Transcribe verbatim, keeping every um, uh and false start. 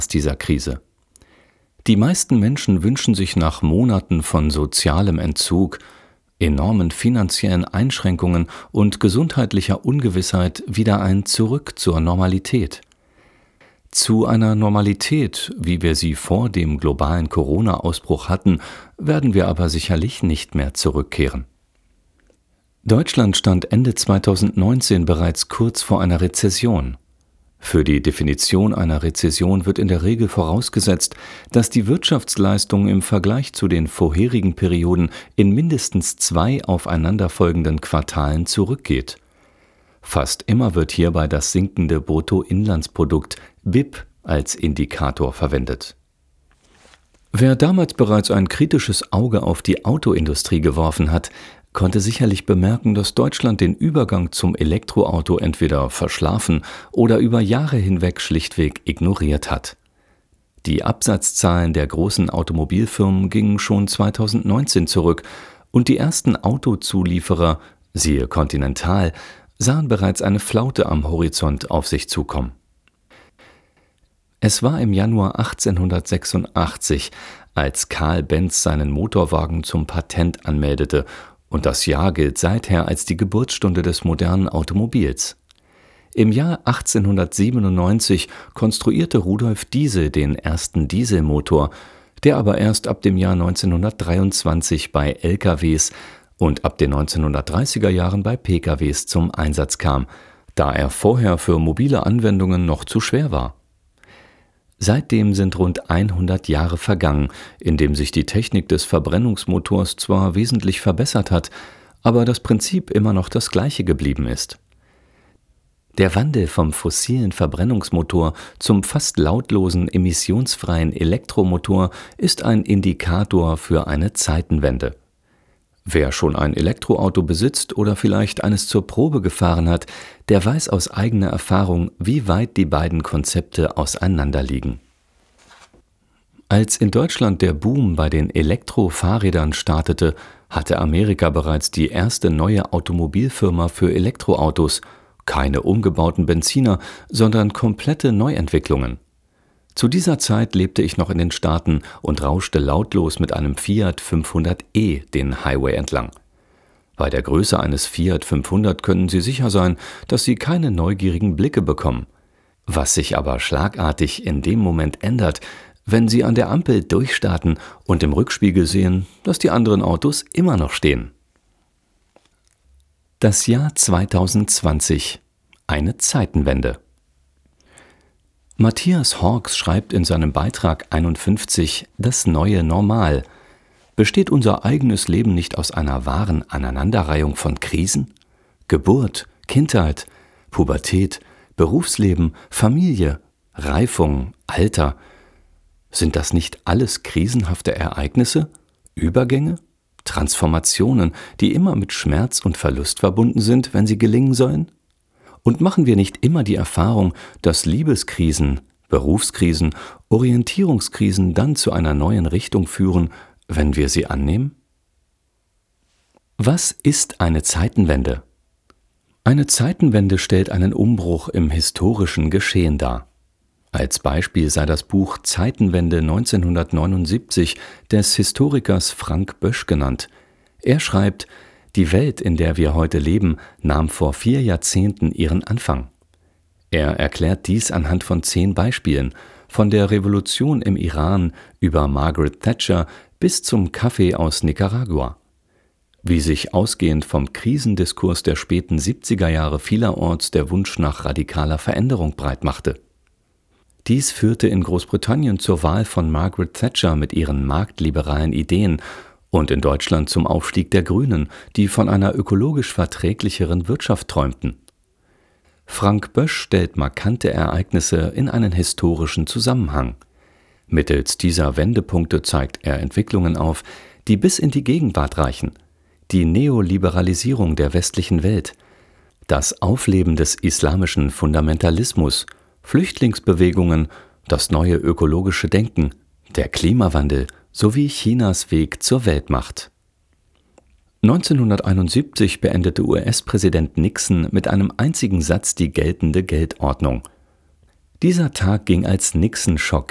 dieser Krise. Die meisten Menschen wünschen sich nach Monaten von sozialem Entzug, enormen finanziellen Einschränkungen und gesundheitlicher Ungewissheit wieder ein Zurück zur Normalität. Zu einer Normalität, wie wir sie vor dem globalen Corona-Ausbruch hatten, werden wir aber sicherlich nicht mehr zurückkehren. Deutschland stand Ende zweitausendneunzehn bereits kurz vor einer Rezession. Für die Definition einer Rezession wird in der Regel vorausgesetzt, dass die Wirtschaftsleistung im Vergleich zu den vorherigen Perioden in mindestens zwei aufeinanderfolgenden Quartalen zurückgeht. Fast immer wird hierbei das sinkende Bruttoinlandsprodukt B I P als Indikator verwendet. Wer damals bereits ein kritisches Auge auf die Autoindustrie geworfen hat, konnte sicherlich bemerken, dass Deutschland den Übergang zum Elektroauto entweder verschlafen oder über Jahre hinweg schlichtweg ignoriert hat. Die Absatzzahlen der großen Automobilfirmen gingen schon zweitausendneunzehn zurück und die ersten Autozulieferer, siehe Continental, sahen bereits eine Flaute am Horizont auf sich zukommen. Es war im Januar achtzehnhundertsechsundachtzig, als Karl Benz seinen Motorwagen zum Patent anmeldete, und das Jahr gilt seither als die Geburtsstunde des modernen Automobils. Im Jahr achtzehnhundertsiebenundneunzig konstruierte Rudolf Diesel den ersten Dieselmotor, der aber erst ab dem Jahr neunzehnhundertdreiundzwanzig bei L K Ws und ab den neunzehnhundertdreißiger Jahren bei P K Ws zum Einsatz kam, da er vorher für mobile Anwendungen noch zu schwer war. Seitdem sind rund hundert Jahre vergangen, in dem sich die Technik des Verbrennungsmotors zwar wesentlich verbessert hat, aber das Prinzip immer noch das gleiche geblieben ist. Der Wandel vom fossilen Verbrennungsmotor zum fast lautlosen, emissionsfreien Elektromotor ist ein Indikator für eine Zeitenwende. Wer schon ein Elektroauto besitzt oder vielleicht eines zur Probe gefahren hat, der weiß aus eigener Erfahrung, wie weit die beiden Konzepte auseinanderliegen. Als in Deutschland der Boom bei den Elektrofahrrädern startete, hatte Amerika bereits die erste neue Automobilfirma für Elektroautos, keine umgebauten Benziner, sondern komplette Neuentwicklungen. Zu dieser Zeit lebte ich noch in den Staaten und rauschte lautlos mit einem Fiat fünfhundert e den Highway entlang. Bei der Größe eines Fiat fünfhundert können Sie sicher sein, dass Sie keine neugierigen Blicke bekommen. Was sich aber schlagartig in dem Moment ändert, wenn Sie an der Ampel durchstarten und im Rückspiegel sehen, dass die anderen Autos immer noch stehen. Das Jahr zweitausendzwanzig. Eine Zeitenwende. Matthias Hawkes schreibt in seinem Beitrag einundfünfzig Das neue Normal. Besteht unser eigenes Leben nicht aus einer wahren Aneinanderreihung von Krisen? Geburt, Kindheit, Pubertät, Berufsleben, Familie, Reifung, Alter. Sind das nicht alles krisenhafte Ereignisse, Übergänge, Transformationen, die immer mit Schmerz und Verlust verbunden sind, wenn sie gelingen sollen? Und machen wir nicht immer die Erfahrung, dass Liebeskrisen, Berufskrisen, Orientierungskrisen dann zu einer neuen Richtung führen, wenn wir sie annehmen? Was ist eine Zeitenwende? Eine Zeitenwende stellt einen Umbruch im historischen Geschehen dar. Als Beispiel sei das Buch Zeitenwende neunzehnhundertneunundsiebzig des Historikers Frank Bösch genannt. Er schreibt: Die Welt, in der wir heute leben, nahm vor vier Jahrzehnten ihren Anfang. Er erklärt dies anhand von zehn Beispielen, von der Revolution im Iran über Margaret Thatcher bis zum Kaffee aus Nicaragua. Wie sich ausgehend vom Krisendiskurs der späten siebziger Jahre vielerorts der Wunsch nach radikaler Veränderung breitmachte. Dies führte in Großbritannien zur Wahl von Margaret Thatcher mit ihren marktliberalen Ideen und in Deutschland zum Aufstieg der Grünen, die von einer ökologisch verträglicheren Wirtschaft träumten. Frank Bösch stellt markante Ereignisse in einen historischen Zusammenhang. Mittels dieser Wendepunkte zeigt er Entwicklungen auf, die bis in die Gegenwart reichen: die Neoliberalisierung der westlichen Welt, das Aufleben des islamischen Fundamentalismus, Flüchtlingsbewegungen, das neue ökologische Denken, der Klimawandel sowie Chinas Weg zur Weltmacht. neunzehnhunderteinundsiebzig beendete U S-Präsident Nixon mit einem einzigen Satz die geltende Geldordnung. Dieser Tag ging als Nixon-Schock